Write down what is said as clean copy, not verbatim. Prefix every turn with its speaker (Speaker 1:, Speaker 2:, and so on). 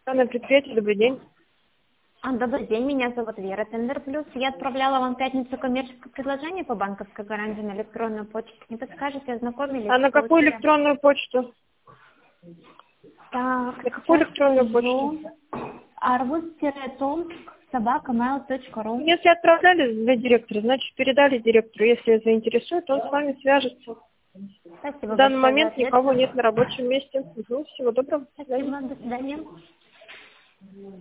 Speaker 1: Данное предприятие, добрый день.
Speaker 2: Добрый день, меня зовут Вера, Тендер Плюс. Я отправляла вам в пятницу коммерческое предложение по банковской гарантии на электронную почту. Не подскажете, ознакомились?
Speaker 1: А на какую
Speaker 2: Получили?
Speaker 1: электронную почту?
Speaker 2: Так,
Speaker 1: На какую
Speaker 2: сейчас
Speaker 1: электронную
Speaker 2: скажу.
Speaker 1: почту?
Speaker 2: arvuz-tomsk@mail.ru.
Speaker 1: Если отправляли для директора, значит передали директору. Если заинтересует, он с вами свяжется.
Speaker 2: Спасибо
Speaker 1: В данный
Speaker 2: большое за
Speaker 1: момент
Speaker 2: ответ.
Speaker 1: никого нет на рабочем месте. Всего доброго. До свидания.
Speaker 2: Спасибо, до свидания.